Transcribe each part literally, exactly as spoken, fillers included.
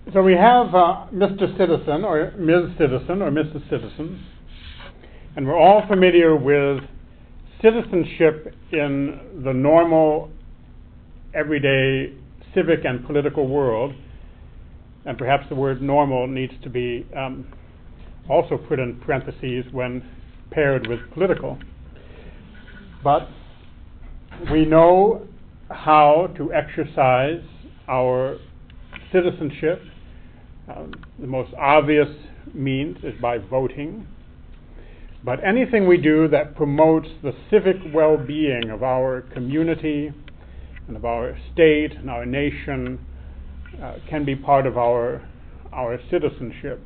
So we have uh, Mister Citizen, or Miz Citizen, or Missus Citizen, and we're all familiar with citizenship in the normal, everyday civic and political world, and perhaps the word normal needs to be um, also put in parentheses when paired with political. But we know how to exercise our citizenship. Um, the most obvious means is by voting. But anything we do that promotes the civic well-being of our community and of our state and our nation uh, can be part of our, our citizenship.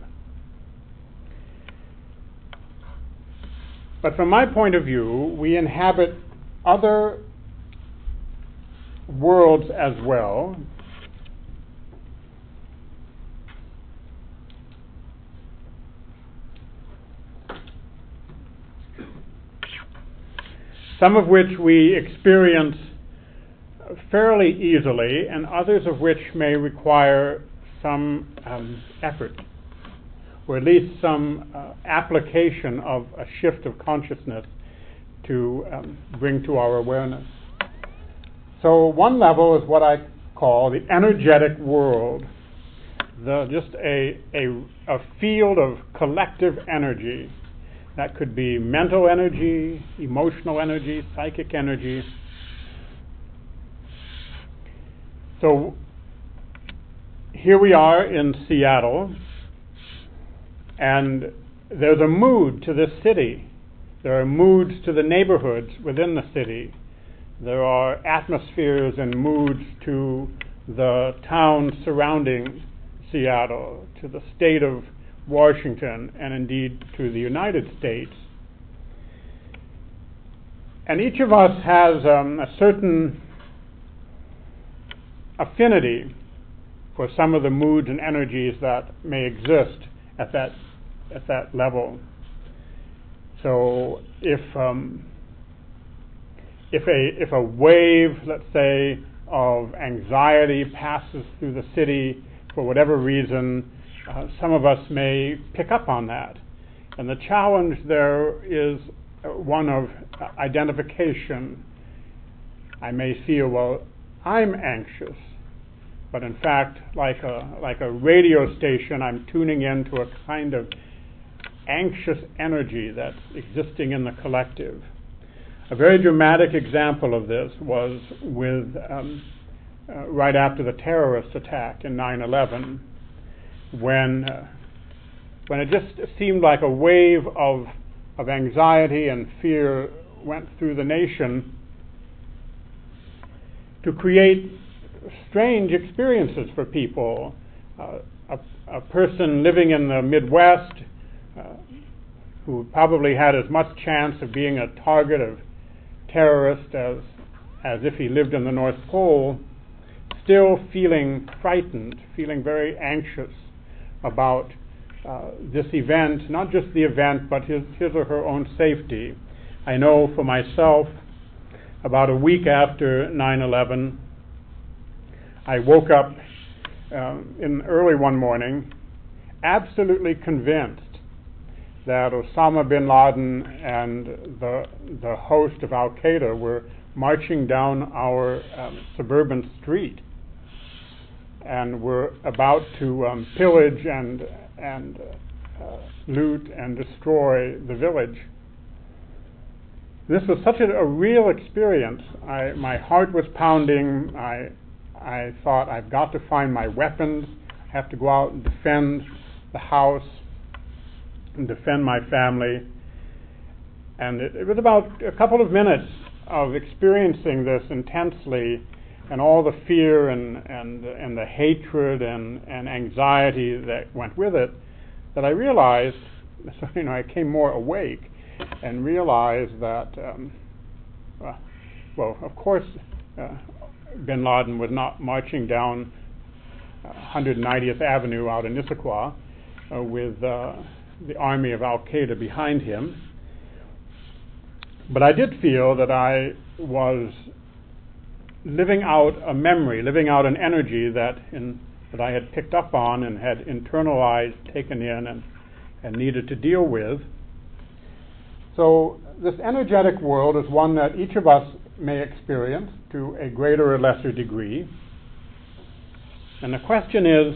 But from my point of view, we inhabit other worlds as well. Some of which we experience fairly easily, and others of which may require some um, effort, or at least some uh, application of a shift of consciousness to um, bring to our awareness. So one level is what I call the energetic world, the, just a, a, a field of collective energy. That could be mental energy, emotional energy, psychic energy. So here we are in Seattle, and there's a mood to this city. There are moods to the neighborhoods within the city. There are atmospheres and moods to the towns surrounding Seattle, to the state of Washington, and indeed to the United States. And each of us has um, a certain affinity for some of the moods and energies that may exist at that at that level. So if um, if a if a wave, let's say, of anxiety passes through the city for whatever reason, Uh, some of us may pick up on that. And the challenge there is one of identification. I may feel, well, I'm anxious, but in fact, like a, like a radio station, I'm tuning into a kind of anxious energy that's existing in the collective. A very dramatic example of this was with um, uh, right after the terrorist attack in nine eleven. When, uh, when it just seemed like a wave of, of anxiety and fear went through the nation to create strange experiences for people. Uh, a, a person living in the Midwest uh, who probably had as much chance of being a target of terrorists as, as if he lived in the North Pole, still feeling frightened, feeling very anxious about uh, this event, not just the event, but his, his or her own safety. I know for myself, about a week after nine eleven, I woke up um, in early one morning, absolutely convinced that Osama bin Laden and the, the host of Al-Qaeda were marching down our um, suburban street, and were about to um, pillage and and uh, loot and destroy the village. This was such a, a real experience. I, my heart was pounding. I I thought, I've got to find my weapons. I have to go out and defend the house and defend my family. And it, it was about a couple of minutes of experiencing this intensely, and all the fear and, and, and the hatred and, and anxiety that went with it, that I realized, so, you know, I came more awake and realized that, um, uh, well, of course, uh, bin Laden was not marching down uh, one hundred ninetieth Avenue out in Issaquah uh, with uh, the army of Al-Qaeda behind him. But I did feel that I was living out a memory, living out an energy that in that I had picked up on and had internalized, taken in, and, and needed to deal with. So this energetic world is one that each of us may experience to a greater or lesser degree. And the question is,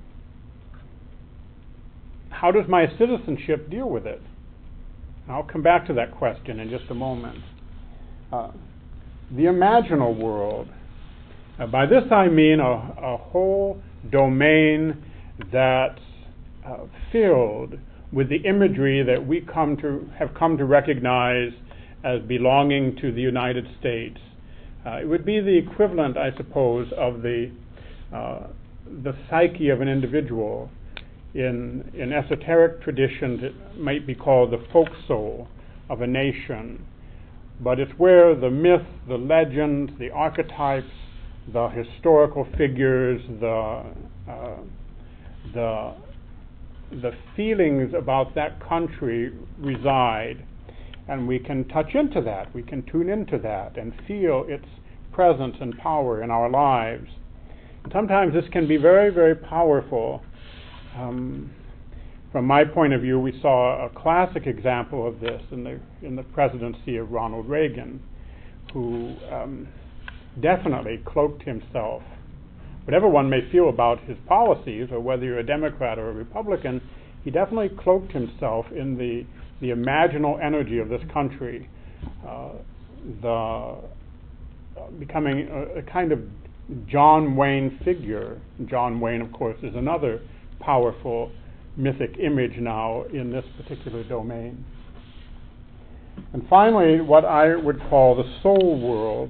how does my citizenship deal with it? I'll come back to that question in just a moment. Uh, the imaginal world. Uh, by this I mean a, a whole domain that's uh, filled with the imagery that we come to have come to recognize as belonging to the United States. Uh, it would be the equivalent, I suppose, of the uh, the psyche of an individual. In in esoteric traditions, it might be called the folk soul of a nation. But it's where the myth, the legends, the archetypes, the historical figures, the uh, the the feelings about that country reside, and we can touch into that, we can tune into that and feel its presence and power in our lives. And sometimes this can be very, very powerful. Um, from my point of view, we saw a classic example of this in the in the presidency of Ronald Reagan, who um, definitely cloaked himself. Whatever one may feel about his policies, or whether you're a Democrat or a Republican, he definitely cloaked himself in the the imaginal energy of this country, uh, the uh, becoming a, a kind of John Wayne figure. John Wayne, of course, is another powerful mythic image now in this particular domain. And finally, what I would call the soul world.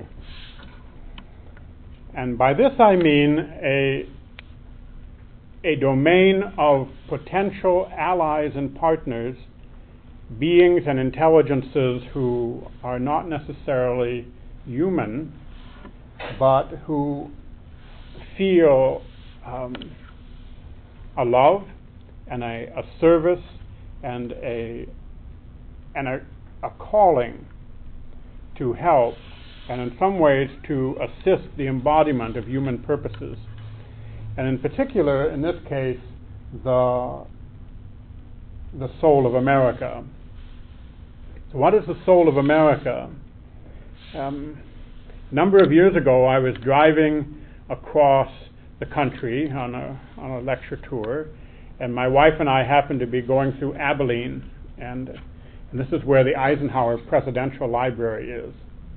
And by this I mean a, a domain of potential allies and partners, beings and intelligences who are not necessarily human, but who feel um, a love and a, a service and a and a, a calling to help, and in some ways to assist the embodiment of human purposes. And in particular, in this case, the the soul of America. So what is the soul of America? Um, a number of years ago, I was driving across the country on a on a lecture tour, and my wife and I happened to be going through Abilene, and, and this is where the Eisenhower Presidential Library is.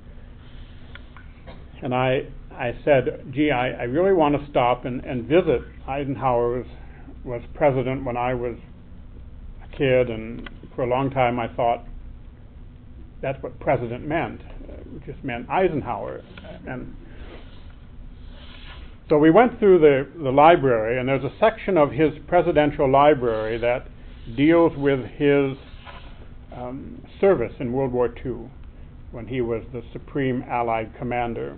And I I said, gee, I, I really want to stop and, and visit. Eisenhower was, was president when I was a kid, and for a long time I thought that's what president meant. It just meant Eisenhower. And so we went through the, the library, and there's a section of his presidential library that deals with his um, service in World War Two, when he was the Supreme Allied Commander.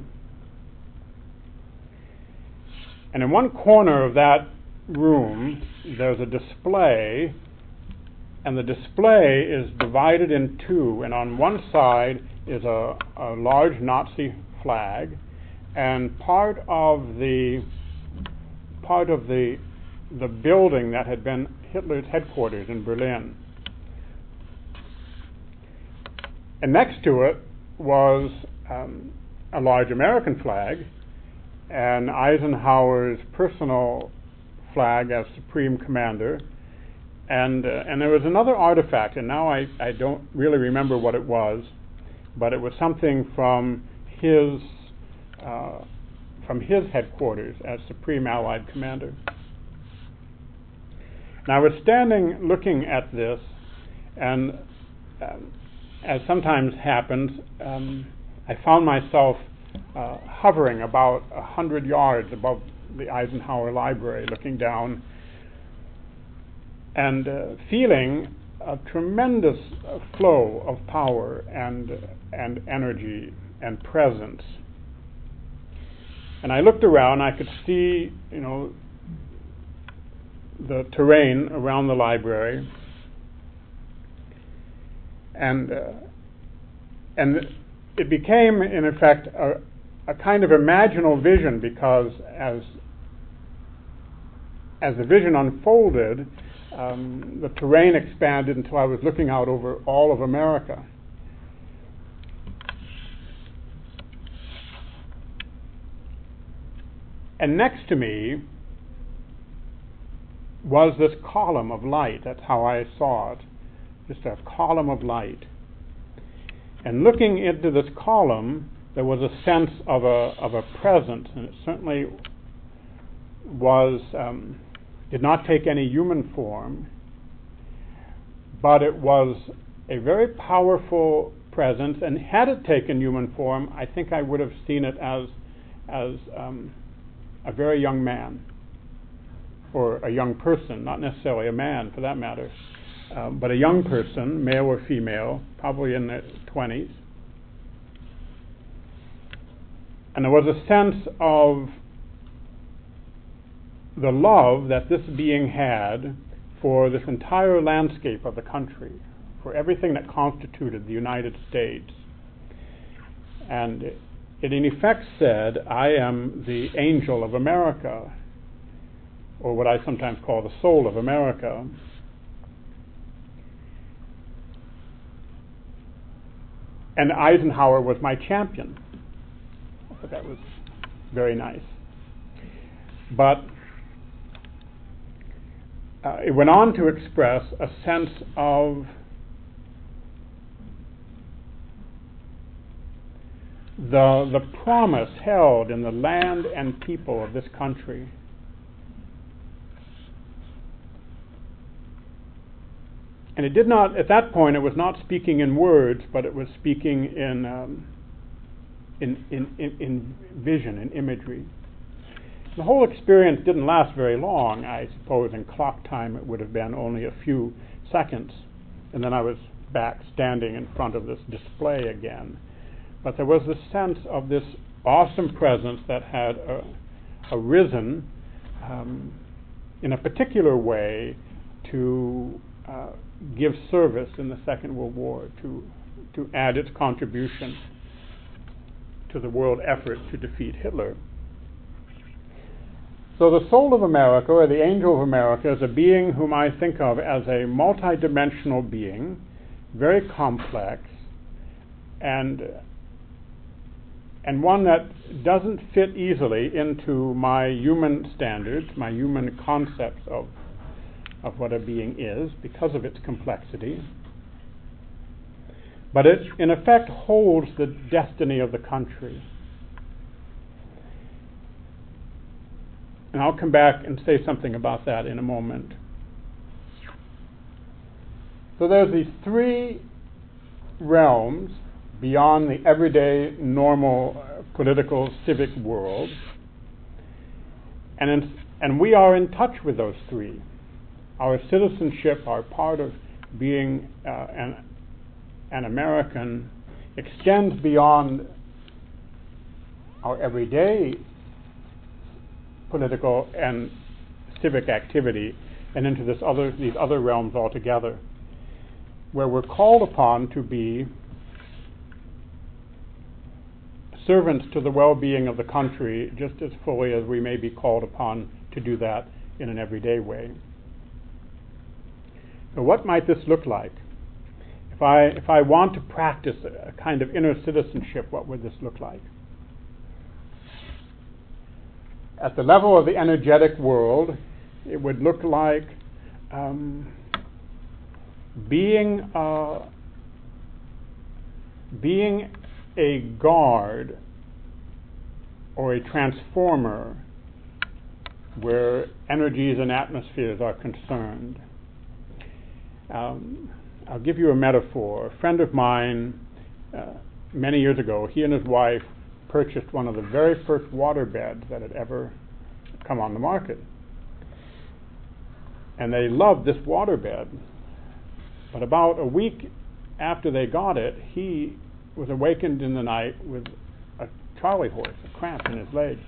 And in one corner of that room, there's a display, and the display is divided in two, and on one side is a, a large Nazi flag, and part of the part of the the building that had been Hitler's headquarters in Berlin. And next to it was um, a large American flag, and Eisenhower's personal flag as Supreme Commander, and uh, and there was another artifact, and now I, I don't really remember what it was, but it was something from his uh, from his headquarters as Supreme Allied Commander. And I was standing looking at this, and um, as sometimes happens, um, I found myself uh, hovering about a hundred yards above the Eisenhower Library, looking down, and uh, feeling a tremendous uh, flow of power and and energy and presence. And I looked around. I could see, you know, the terrain around the library, and uh, and it became, in effect, a, a kind of imaginal vision, because as as the vision unfolded, um, the terrain expanded until I was looking out over all of America. And next to me was this column of light. That's how I saw it, just a column of light. And looking into this column, there was a sense of a of a presence, and it certainly was um, did not take any human form, but it was a very powerful presence. And had it taken human form, I think I would have seen it as as um, a very young man, or a young person, not necessarily a man for that matter, um, but a young person, male or female, probably in their twenties. And there was a sense of the love that this being had for this entire landscape of the country, for everything that constituted the United States. And it in effect said, I am the angel of America, or what I sometimes call the soul of America. And Eisenhower was my champion. So that was very nice. But uh, it went on to express a sense of the the promise held in the land and people of this country. And it did not, at that point, it was not speaking in words, but it was speaking in um, in, in, in, in vision, in imagery. The whole experience didn't last very long. I suppose in clock time it would have been only a few seconds, and then I was back standing in front of this display again. But there was the sense of this awesome presence that had uh, arisen um, in a particular way to uh, give service in the Second World War, to to add its contribution to the world effort to defeat Hitler. So the soul of America, or the angel of America, is a being whom I think of as a multidimensional being, very complex, and and one that doesn't fit easily into my human standards, my human concepts of of what a being is, because of its complexity. But it, in effect, holds the destiny of the country. And I'll come back and say something about that in a moment. So there's these three realms beyond the everyday, normal, uh, political, civic world. And, in, and we are in touch with those three. Our citizenship, our part of being uh, an, an American, extends beyond our everyday political and civic activity and into this other, these other realms altogether, where we're called upon to be servants to the well-being of the country just as fully as we may be called upon to do that in an everyday way. So what might this look like? If I, if I want to practice a kind of inner citizenship, what would this look like? At the level of the energetic world, it would look like um, being uh, being a guard or a transformer where energies and atmospheres are concerned. Um, I'll give you a metaphor. A friend of mine, uh, many years ago, he and his wife purchased one of the very first water beds that had ever come on the market. And they loved this water bed. But about a week after they got it, he was awakened in the night with a charley horse, a cramp in his leg.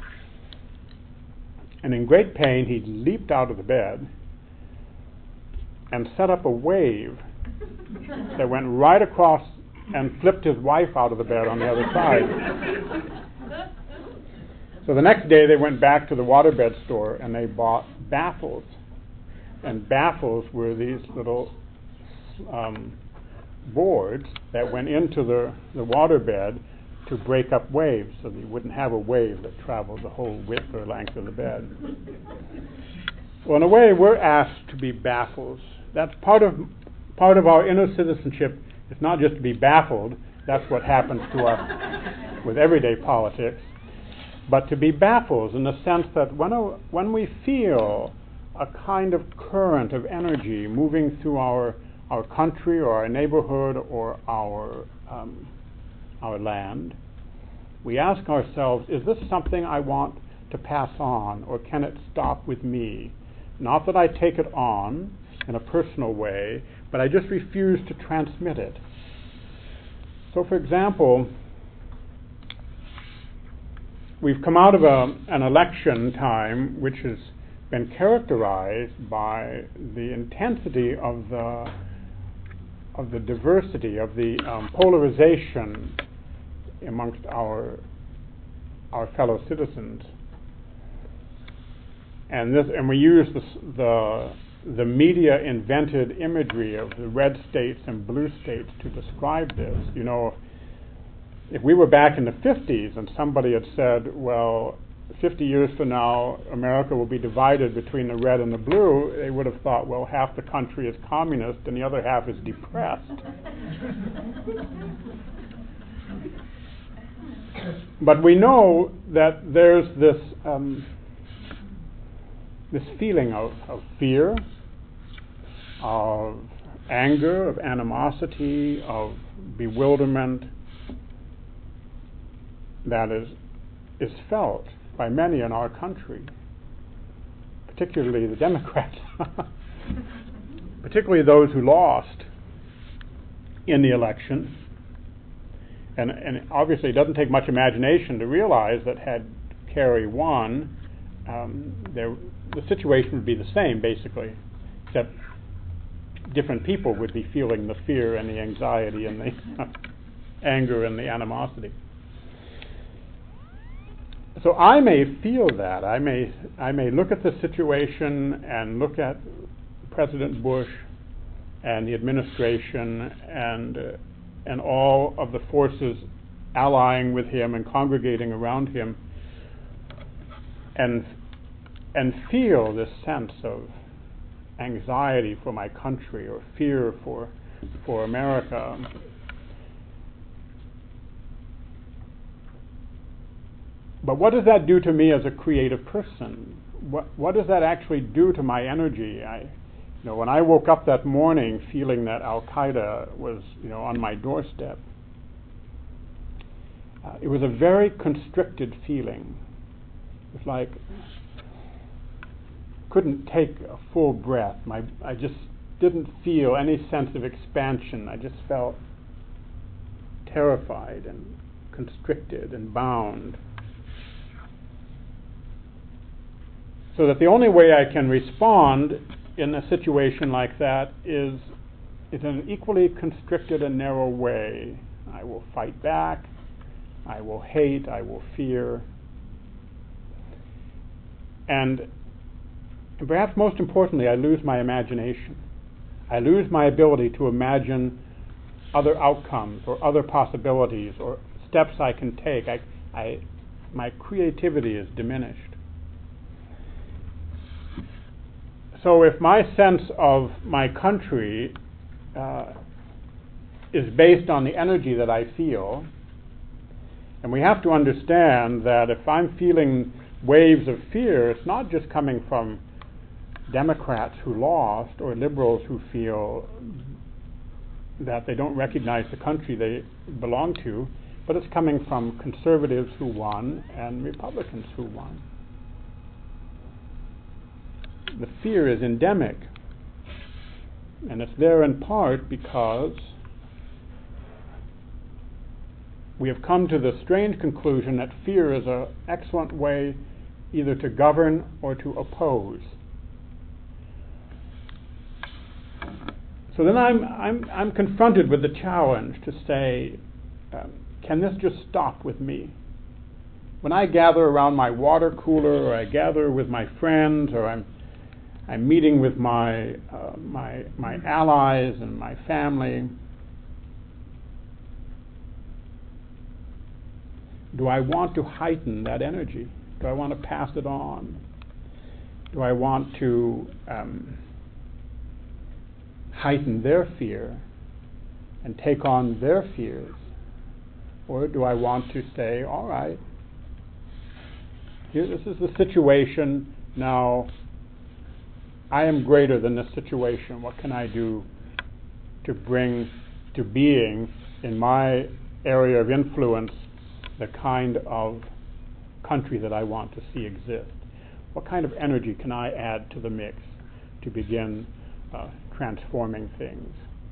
And in great pain, he leaped out of the bed and set up a wave that went right across and flipped his wife out of the bed on the other side. So the next day they went back to the waterbed store and they bought baffles. And baffles were these little um, boards that went into the, the waterbed to break up waves, so that you wouldn't have a wave that traveled the whole width or length of the bed. Well, in a way, we're asked to be baffles. That's part of part of our inner citizenship. It's not just to be baffled. That's what happens to us with everyday politics. But to be baffles in the sense that when a, when we feel a kind of current of energy moving through our our country or our neighborhood or our um, our land, we ask ourselves, is this something I want to pass on, or can it stop with me? Not that I take it on in a personal way, but I just refuse to transmit it. So, for example, we've come out of a, an election time which has been characterized by the intensity of the of the diversity, of the um, polarization amongst our our fellow citizens, and this, and we use the the, the media invented imagery of the red states and blue states to describe this. You know, if we were back in the fifties and somebody had said, well, fifty years from now, America will be divided between the red and the blue, they would have thought, well, half the country is communist and the other half is depressed. But we know that there's this um, this feeling of, of fear, of anger, of animosity, of bewilderment that is is felt by many in our country, particularly the Democrats, particularly those who lost in the election. And, and obviously it doesn't take much imagination to realize that had Kerry won, um, there, the situation would be the same, basically, except different people would be feeling the fear and the anxiety and the anger and the animosity. So I may feel that. I may I may look at the situation and look at President Bush and the administration and uh, and all of the forces allying with him and congregating around him, and and feel this sense of anxiety for my country or fear for for America. But what does that do to me as a creative person? What what does that actually do to my energy? I, you know, when I woke up that morning feeling that Al Qaeda was, you know, on my doorstep, uh, it was a very constricted feeling. It's like couldn't take a full breath. My I just didn't feel any sense of expansion. I just felt terrified and constricted and bound. So that the only way I can respond in a situation like that is, is in an equally constricted and narrow way. I will fight back, I will hate, I will fear. And perhaps most importantly, I lose my imagination. I lose my ability to imagine other outcomes or other possibilities or steps I can take. I, I, my creativity is diminished. So if my sense of my country uh, is based on the energy that I feel, and we have to understand that if I'm feeling waves of fear, it's not just coming from Democrats who lost or liberals who feel that they don't recognize the country they belong to, but it's coming from conservatives who won and Republicans who won. The fear is endemic, and it's there in part because we have come to the strange conclusion that fear is an excellent way either to govern or to oppose. So then I'm I'm I'm confronted with the challenge to say, um, can this just stop with me? when I gather around my water cooler, or I gather with my friends, or I'm I'm meeting with my uh, my my allies and my family, do I want to heighten that energy? Do I want to pass it on? Do I want to um, heighten their fear and take on their fears? Or do I want to say, all right, here, this is the situation. Now, I am greater than this situation. What can I do to bring to being in my area of influence the kind of country that I want to see exist? What kind of energy can I add to the mix to begin uh, transforming things?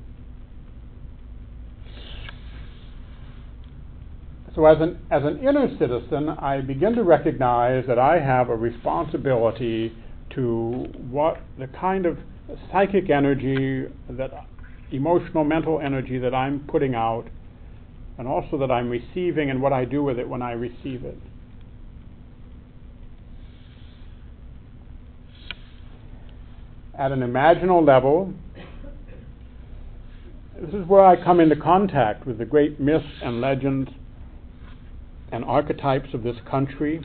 So as an, as an inner citizen, I begin to recognize that I have a responsibility to what the kind of psychic energy, that emotional, mental energy that I'm putting out, and also that I'm receiving, and what I do with it when I receive it. At an imaginal level, this is where I come into contact with the great myths and legends and archetypes of this country.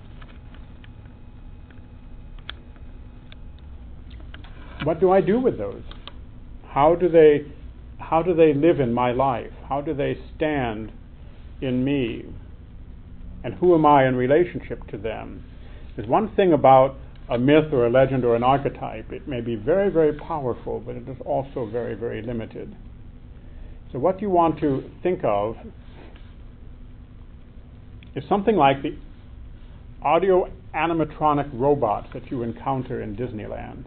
What do I do with those? How do they how do they live in my life? How do they stand in me? And who am I in relationship to them? There's one thing about a myth or a legend or an archetype. It may be very, very powerful, but it is also very, very limited. So what you want to think of is something like the audio animatronic robots that you encounter in Disneyland.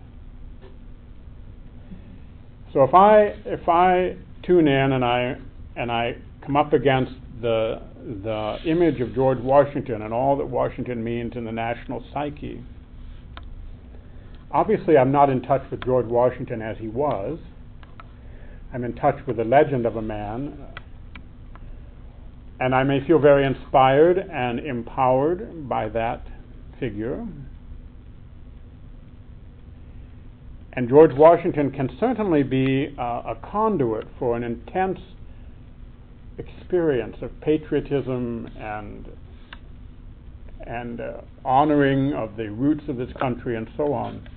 So if I if I tune in and I and I come up against the the image of George Washington and all that Washington means in the national psyche, obviously I'm not in touch with George Washington as he was. I'm in touch with the legend of a man, and I may feel very inspired and empowered by that figure. And George Washington can certainly be uh, a conduit for an intense experience of patriotism and and uh, honoring of the roots of this country and so on.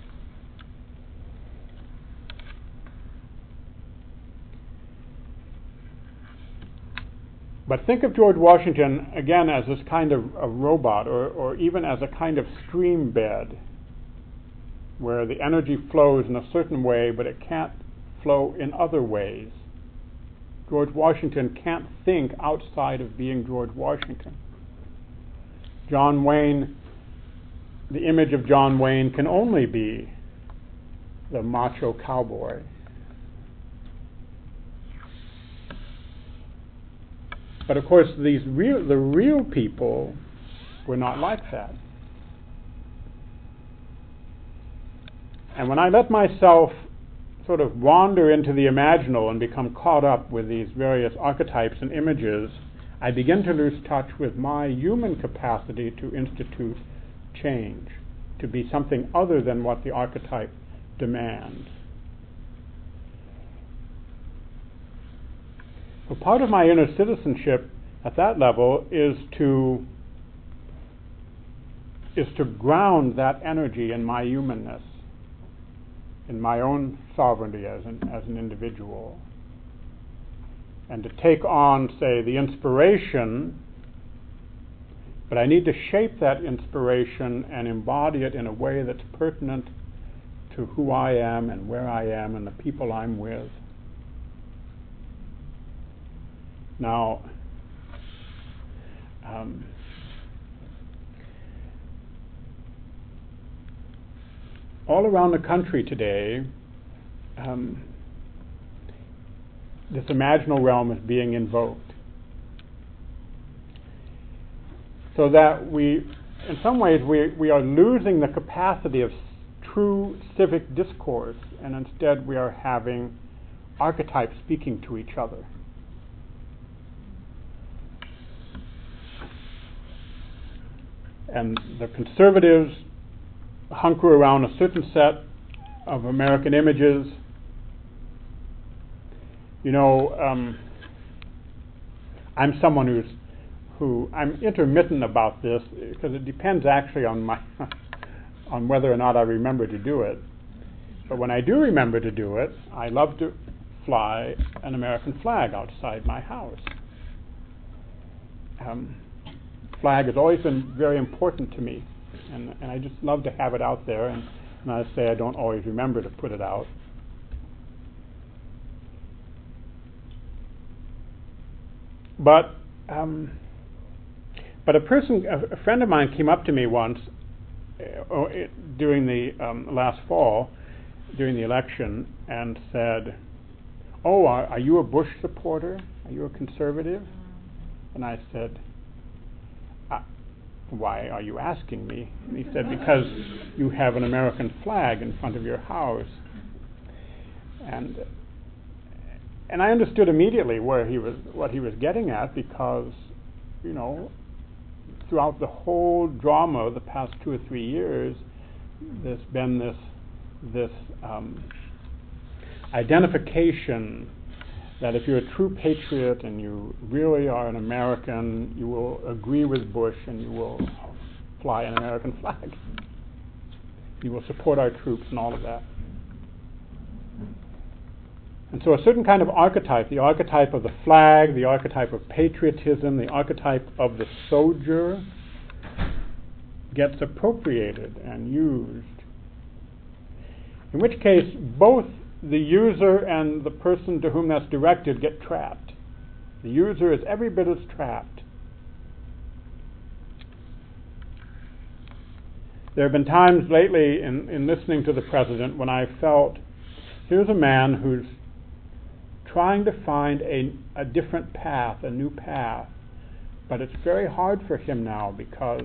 But think of George Washington, again, as this kind of a robot, or, or even as a kind of stream bed, where the energy flows in a certain way, but it can't flow in other ways. George Washington can't think outside of being George Washington. John Wayne, the image of John Wayne can only be the macho cowboy. But of course, these real, the real people were not like that. And when I let myself sort of wander into the imaginal and become caught up with these various archetypes and images, I begin to lose touch with my human capacity to institute change, to be something other than what the archetype demands. So part of my inner citizenship at that level is to is to ground that energy in my humanness, in my own sovereignty as an as an individual, and to take on, say, the inspiration, but I need to shape that inspiration and embody it in a way that's pertinent to who I am and where I am and the people I'm with. Now, um, all around the country today, um, this imaginal realm is being invoked. So that we, in some ways, we, we are losing the capacity of true civic discourse, and instead we are having archetypes speaking to each other. and the conservatives hunker around a certain set of American images. You know, um, I'm someone who's who I'm intermittent about this because it depends actually on my on whether or not I remember to do it. But when I do remember to do it, I love to fly an American flag outside my house. Um, flag has always been very important to me, and, and I just love to have it out there, and, and I say I don't always remember to put it out. But um, but a person, a, a friend of mine came up to me once uh, it, during the um, last fall, during the election, and said, "Oh, are, are you a Bush supporter? Are you a conservative?" And I said, uh, "Why are you asking me?" And he said, "Because you have an American flag in front of your house." And and I understood immediately where he was, what he was getting at, because, you know, throughout the whole drama of the past two or three years, there's been this this um, identification that if you're a true patriot and you really are an American, you will agree with Bush and you will fly an American flag. You will support our troops and all of that. And so a certain kind of archetype, the archetype of the flag, the archetype of patriotism, the archetype of the soldier, gets appropriated and used. In which case, both the user and the person to whom that's directed get trapped. The user is every bit as trapped. There have been times lately in, in listening to the president when I felt, here's a man who's trying to find a, a different path, a new path, but it's very hard for him now because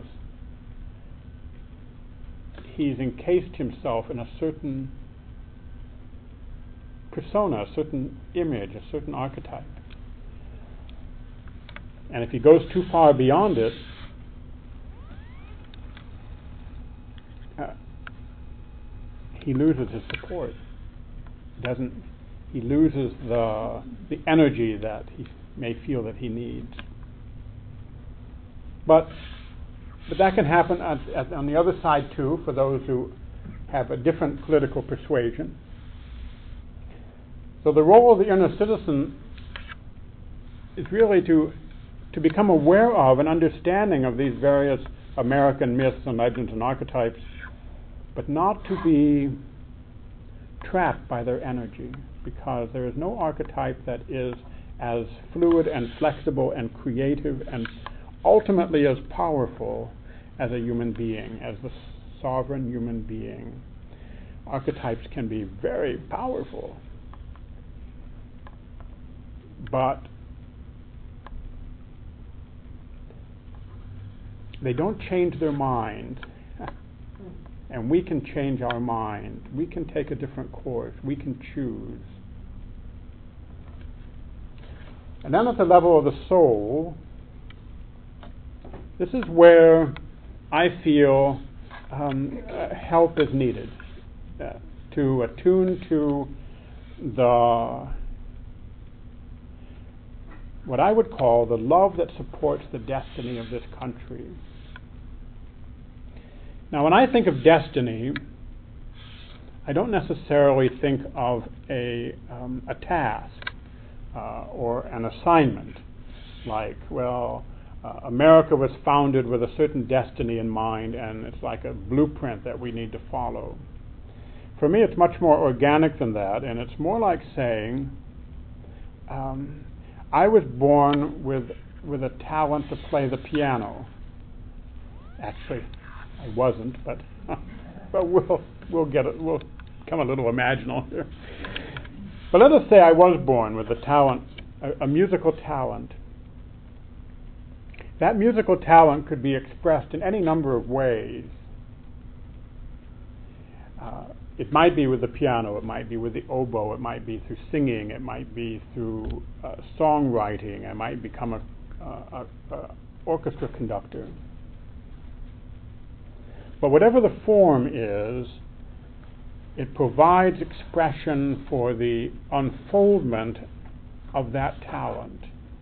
he's encased himself in a certain persona, a certain image, a certain archetype. And if he goes too far beyond it, uh, he loses his support. Doesn't he loses the the energy that he may feel that he needs. But but that can happen at, at, on the other side too, for those who have a different political persuasion. So the role of the inner citizen is really to to become aware of and understanding of these various American myths and legends and archetypes, but not to be trapped by their energy, because there is no archetype that is as fluid and flexible and creative and ultimately as powerful as a human being, as the sovereign human being. Archetypes can be very powerful, but they don't change their mind. And we can change our mind. We can take a different course. We can choose. And then at the level of the soul, this is where I feel um, uh, help is needed uh, to attune to the what I would call the love that supports the destiny of this country. Now, when I think of destiny, I don't necessarily think of a um, a task uh, or an assignment, like, well, uh, America was founded with a certain destiny in mind, and it's like a blueprint that we need to follow. For me, it's much more organic than that, and it's more like saying, um, I was born with with a talent to play the piano. Actually, I wasn't, but but we'll we'll get it. We'll become a little imaginal here. But let us say I was born with a talent, a, a musical talent. That musical talent could be expressed in any number of ways. Uh, it might be with the piano, it might be with the oboe, it might be through singing, it might be through uh, songwriting, I might become a, a, a, a orchestra conductor. But whatever the form is, it provides expression for the unfoldment of that talent,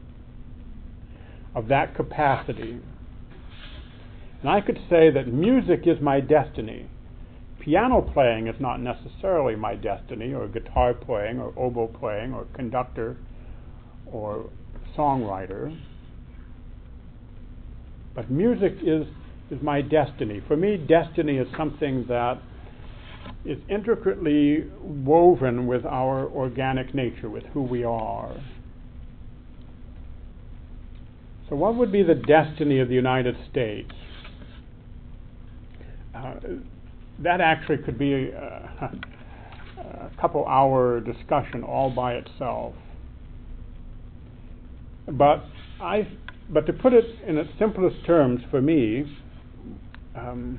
of that capacity. And I could say that music is my destiny. Piano playing is not necessarily my destiny, or guitar playing, or oboe playing, or conductor, or songwriter. But music is, is my destiny. For me, destiny is something that is intricately woven with our organic nature, with who we are. So what would be the destiny of the United States? Uh, that actually could be a, a couple hour discussion all by itself. But I, but to put it in its simplest terms for me, um,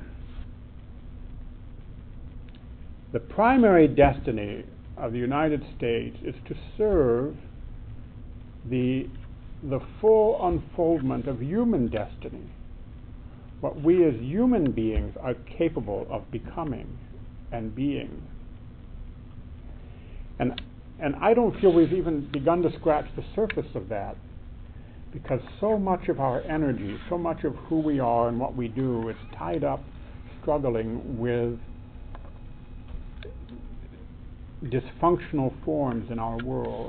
the primary destiny of the United States is to serve the the full unfoldment of human destiny, what we as human beings are capable of becoming and being. And and I don't feel we've even begun to scratch the surface of that, because so much of our energy, so much of who we are and what we do is tied up struggling with dysfunctional forms in our world.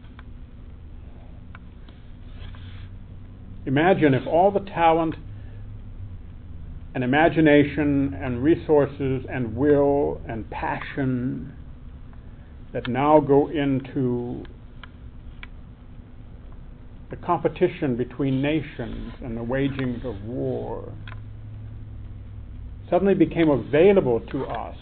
Imagine if all the talent and imagination and resources and will and passion that now go into the competition between nations and the waging of war suddenly became available to us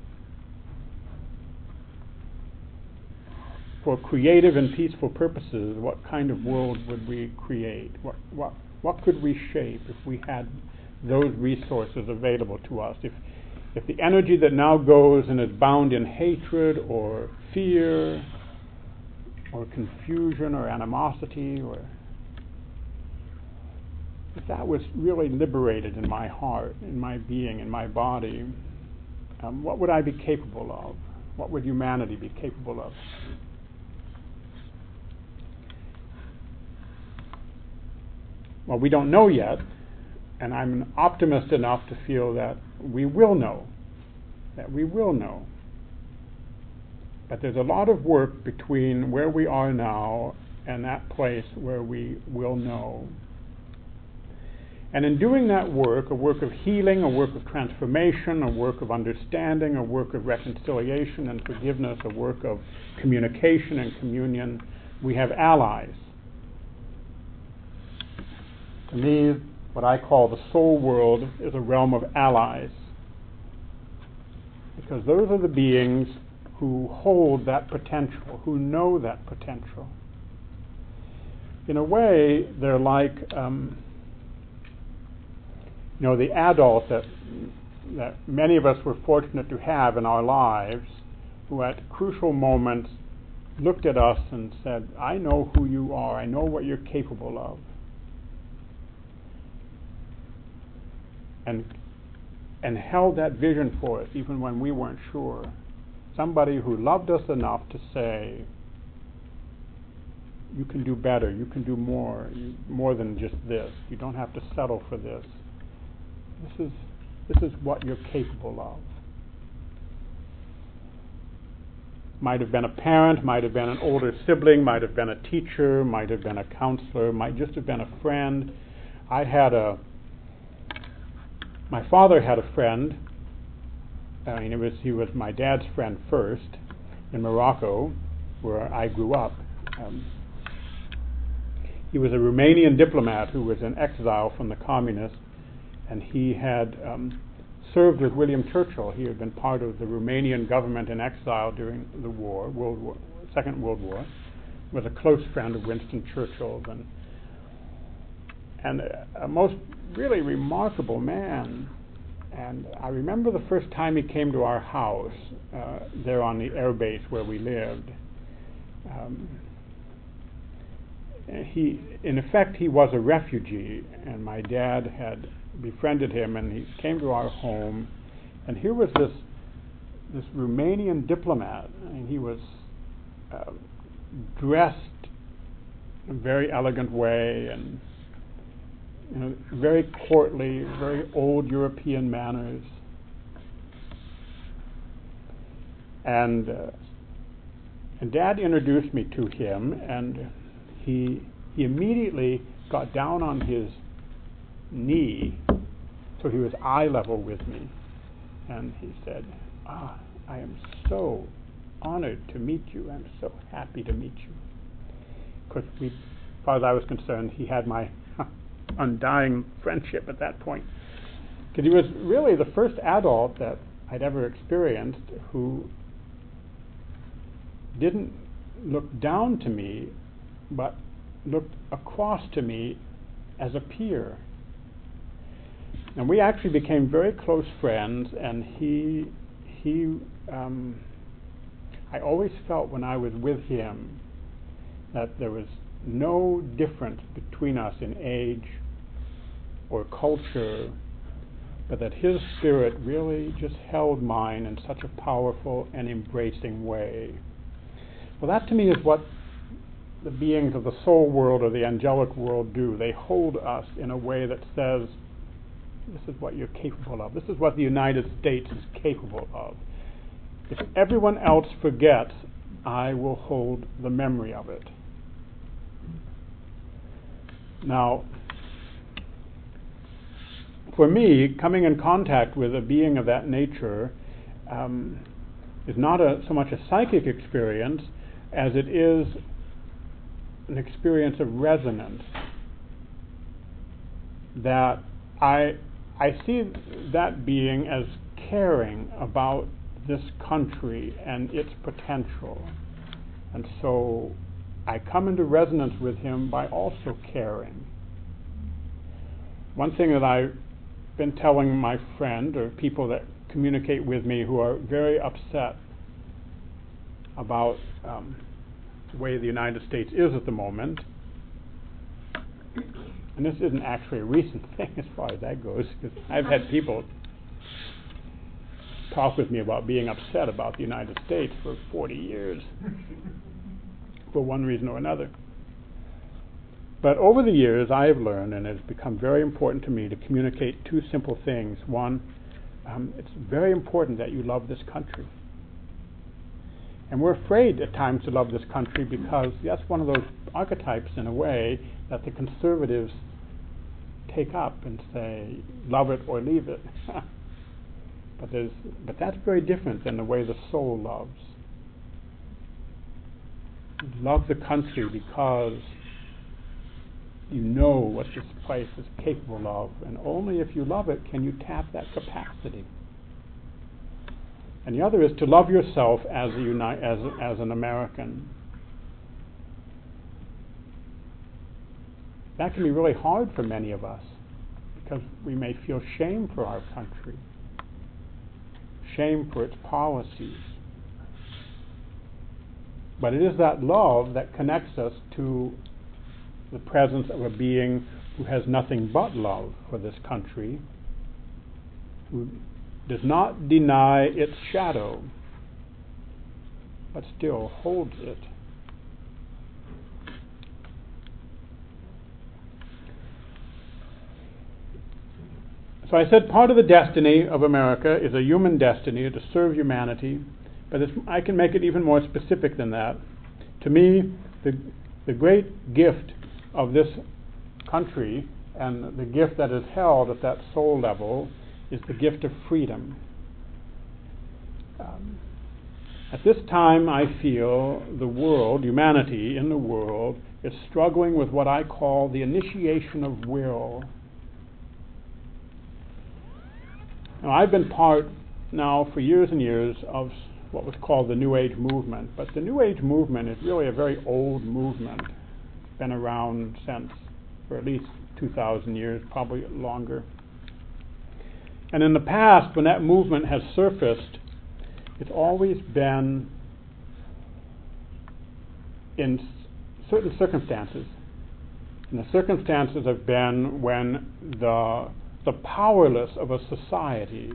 for creative and peaceful purposes. What kind of world would we create? What what what could we shape if we had those resources available to us? If if the energy that now goes and is bound in hatred or fear or confusion or animosity, or if that was really liberated in my heart, in my being, in my body, um, what would I be capable of? What would humanity be capable of? Well, we don't know yet, and I'm an optimist enough to feel that we will know, that we will know. But there's a lot of work between where we are now and that place where we will know. And in doing that work, a work of healing, a work of transformation, a work of understanding, a work of reconciliation and forgiveness, a work of communication and communion, we have allies. To me, what I call the soul world is a realm of allies, because those are the beings who hold that potential, who know that potential. In a way, they're like, um, you know, the adult that that many of us were fortunate to have in our lives, who at crucial moments looked at us and said, "I know who you are. I know what you're capable of." And and held that vision for us even when we weren't sure. Somebody who loved us enough to say, "You can do better. You can do more. You, more than just this. You don't have to settle for this. This is this is what you're capable of." Might have been a parent, might have been an older sibling, might have been a teacher, might have been a counselor, might just have been a friend. I had a My father had a friend. I mean, it was he was my dad's friend first in Morocco, where I grew up. Um, he was a Romanian diplomat who was in exile from the communists, and he had um, served with William Churchill. He had been part of the Romanian government in exile during the war, World War, Second World War. Was a close friend of Winston Churchill's, and and a, a most really remarkable man. And I remember the first time he came to our house uh, there on the air base where we lived. Um, he, in effect, he was a refugee, and my dad had befriended him, and he came to our home, and here was this this Romanian diplomat, and he was uh, dressed in a very elegant way, and you know, very courtly, very old European manners, and uh, and Dad introduced me to him, and he he immediately got down on his knee, so he was eye level with me, and he said, "Ah, I am so honored to meet you. I'm so happy to meet you." Because, we, as far as I was concerned, he had my undying friendship at that point, because he was really the first adult that I'd ever experienced who didn't look down to me, but looked across to me as a peer. And we actually became very close friends, and he, he, um, I always felt when I was with him that there was no difference between us in age or culture, but that his spirit really just held mine in such a powerful and embracing way. Well, that to me is what the beings of the soul world or the angelic world do. They hold us in a way that says, this is what you're capable of. This is what the United States is capable of. If everyone else forgets, I will hold the memory of it. Now, for me, coming in contact with a being of that nature um, is not a, so much a psychic experience as it is an experience of resonance. That I I see that being as caring about this country and its potential, and so I come into resonance with him by also caring. One thing that I've been telling my friend or people that communicate with me who are very upset about um, the way the United States is at the moment, and this isn't actually a recent thing as far as that goes, because I've had people talk with me about being upset about the United States for forty years for one reason or another. But over the years I have learned, and it's become very important to me, to communicate two simple things. One, um, it's very important that you love this country. And we're afraid at times to love this country because that's one of those archetypes in a way that the conservatives take up and say, love it or leave it. but there's, but that's very different than the way the soul loves. Love the country because you know what this place is capable of, and only if you love it can you tap that capacity. And the other is to love yourself as a uni- as as an American. That can be really hard for many of us because we may feel shame for our country, shame for its policies. But it is that love that connects us to the presence of a being who has nothing but love for this country, who does not deny its shadow, but still holds it. So I said part of the destiny of America is a human destiny to serve humanity, but it's, I can make it even more specific than that. To me, the, the great gift of this country and the gift that is held at that soul level is the gift of freedom. Um, at this time, I feel the world, humanity in the world, is struggling with what I call the initiation of will. Now, I've been part now for years and years of what was called the New Age movement, but the New Age movement is really a very old movement. It's been around since for at least two thousand years, probably longer. And in the past, when that movement has surfaced, it's always been in certain circumstances. And the circumstances have been when the, the powerless of a society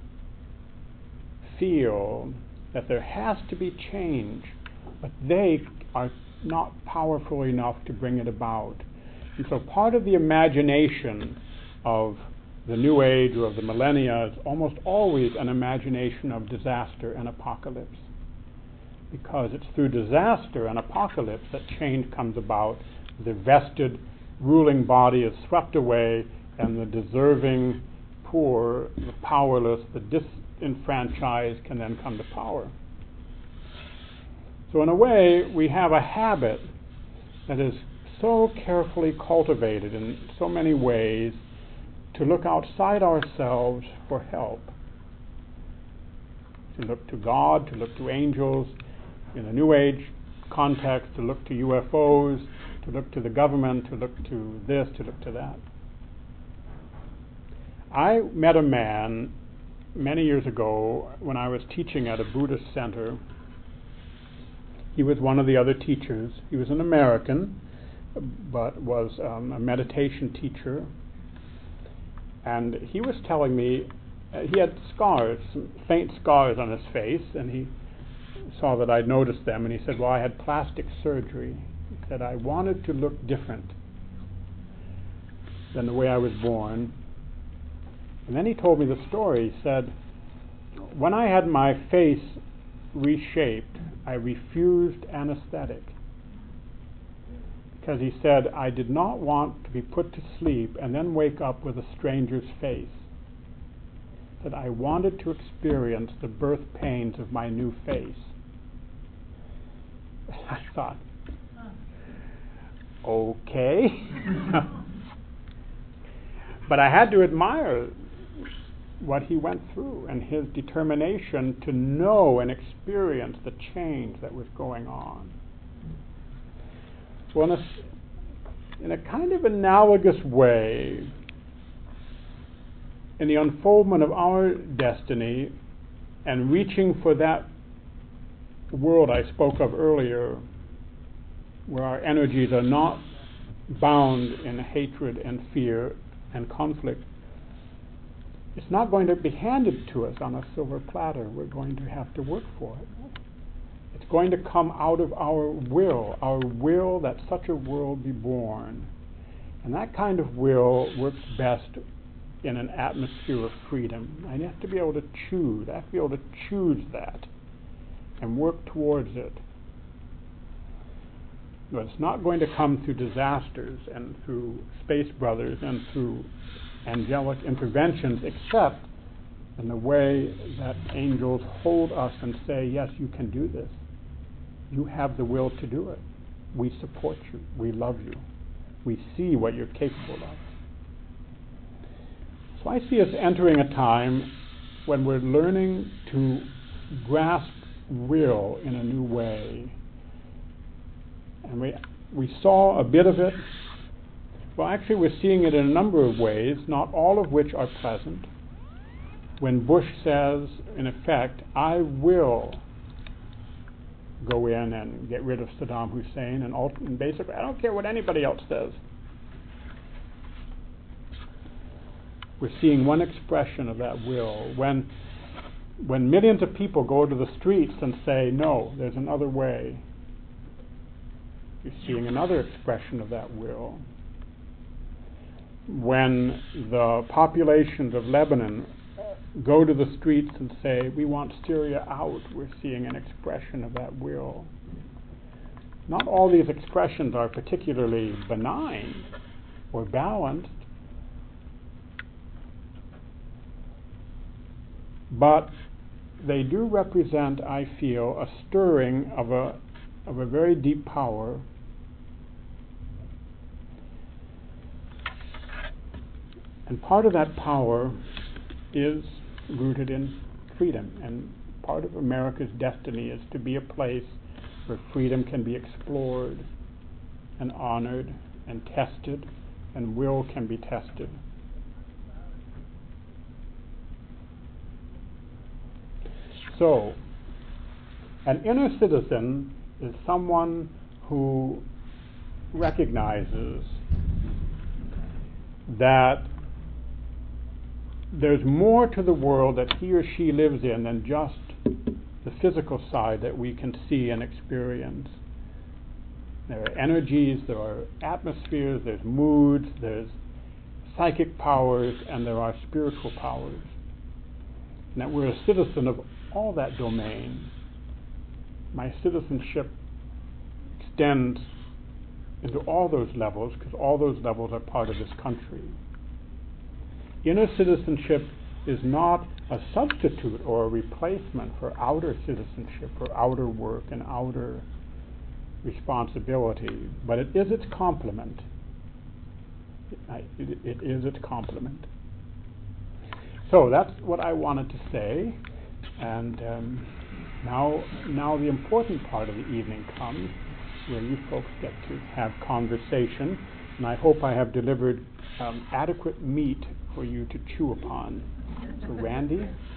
feel that there has to be change, but they are not powerful enough to bring it about. And so part of the imagination of the New Age or of the millennia is almost always an imagination of disaster and apocalypse, because it's through disaster and apocalypse that change comes about. The vested ruling body is swept away, and the deserving poor, the powerless, the disenfranchised can then come to power. So in a way, we have a habit that is so carefully cultivated in so many ways to look outside ourselves for help, to look to God, to look to angels, in the New Age context, to look to U F Os, to look to the government, to look to this, to look to that. I met a man many years ago when I was teaching at a Buddhist center. He was one of the other teachers. He was an American, but was um, a meditation teacher. And he was telling me, uh, he had scars, some faint scars on his face, and he saw that I'd noticed them, and he said, well, I had plastic surgery. He said, I wanted to look different than the way I was born. And then he told me the story. He said, when I had my face reshaped, I refused anesthetic. Because he said, I did not want to be put to sleep and then wake up with a stranger's face. He said, I wanted to experience the birth pains of my new face. I thought, okay. But I had to admire what he went through and his determination to know and experience the change that was going on. Well, in a, in a kind of analogous way, in the unfoldment of our destiny and reaching for that world I spoke of earlier, where our energies are not bound in hatred and fear and conflict, it's not going to be handed to us on a silver platter. We're going to have to work for it. It's going to come out of our will, our will that such a world be born. And that kind of will works best in an atmosphere of freedom. I have to be able to choose. I have to be able to choose that and work towards it. But it's not going to come through disasters and through space brothers and through angelic interventions, except in the way that angels hold us and say, yes, you can do this. You have the will to do it. We support you. We love you. We see what you're capable of. So I see us entering a time when we're learning to grasp will in a new way. And we we saw a bit of it. Well, actually, we're seeing it in a number of ways, not all of which are pleasant. When Bush says, in effect, I will go in and get rid of Saddam Hussein, and, ult- and basically, I don't care what anybody else says. We're seeing one expression of that will. When, when millions of people go to the streets and say, no, there's another way, you're seeing another expression of that will. When the populations of Lebanon go to the streets and say, we want Syria out, we're seeing an expression of that will. Not all these expressions are particularly benign or balanced, but they do represent, I feel, a stirring of a of a very deep power. And part of that power is rooted in freedom. And part of America's destiny is to be a place where freedom can be explored and honored and tested, and will can be tested. So, an inner citizen is someone who recognizes that there's more to the world that he or she lives in than just the physical side that we can see and experience. There are energies, there are atmospheres, there's moods, there's psychic powers, and there are spiritual powers. And that we're a citizen of all that domain. My citizenship extends into all those levels because all those levels are part of this country. Inner citizenship is not a substitute or a replacement for outer citizenship or outer work and outer responsibility, but it is its complement. It, it, it is its complement. So that's what I wanted to say, and um, now, now the important part of the evening comes, where you folks get to have conversation, and I hope I have delivered um, adequate meat for you to chew upon. So, Randy?